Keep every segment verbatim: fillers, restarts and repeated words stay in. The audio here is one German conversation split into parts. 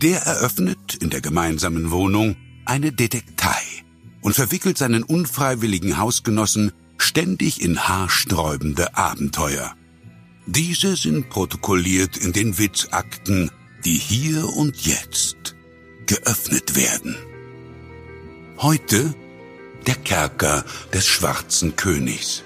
Der eröffnet in der gemeinsamen Wohnung eine Detektei und verwickelt seinen unfreiwilligen Hausgenossen ständig in haarsträubende Abenteuer. Diese sind protokolliert in den Witzakten, die hier und jetzt geöffnet werden. Heute der Kerker des Schwarzen Königs.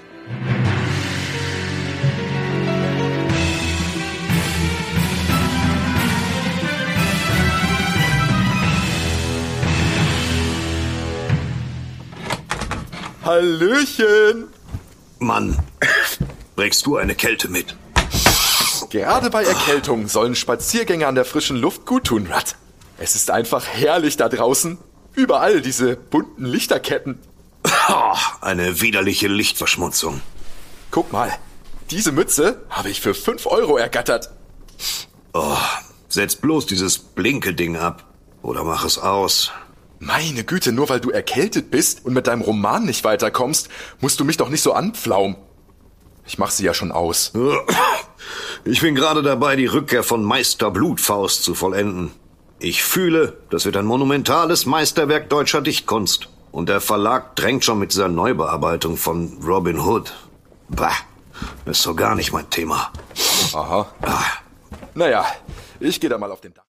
Hallöchen! Mann, bringst du eine Kälte mit? Gerade bei Erkältung sollen Spaziergänge an der frischen Luft gut tun, Rat. Es ist einfach herrlich da draußen. Überall diese bunten Lichterketten. Oh, eine widerliche Lichtverschmutzung. Guck mal, diese Mütze habe ich für fünf Euro ergattert. Oh, setz bloß dieses Blinke-Ding ab. Oder mach es aus. Meine Güte, nur weil du erkältet bist und mit deinem Roman nicht weiterkommst, musst du mich doch nicht so anpflaumen. Ich mach sie ja schon aus. Ich bin gerade dabei, die Rückkehr von Meister Blutfaust zu vollenden. Ich fühle, das wird ein monumentales Meisterwerk deutscher Dichtkunst. Und der Verlag drängt schon mit dieser Neubearbeitung von Robin Hood. Bah, ist so gar nicht mein Thema. Aha. Ah. Naja, ich gehe da mal auf den Dach.